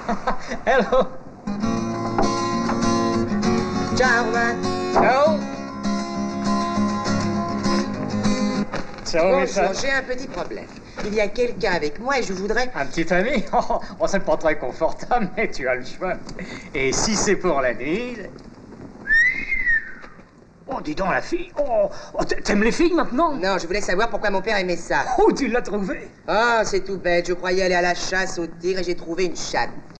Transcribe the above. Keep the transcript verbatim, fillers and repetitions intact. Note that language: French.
Hello. Ciao, Romain. Ciao. Ciao, Bonjour, Michel. j'ai un petit problème. Il y a quelqu'un avec moi et je voudrais... Un petit ami? Oh, oh, c'est pas très confortable, mais tu as le choix. Et si c'est pour la nuit... Oh, dis donc, la fille. Oh, oh, t'aimes les filles maintenant? Non, je voulais savoir pourquoi mon père aimait ça. Oh, tu l'as trouvé? Oh, c'est tout bête. Je croyais aller à la chasse, au tir, et j'ai trouvé une chatte.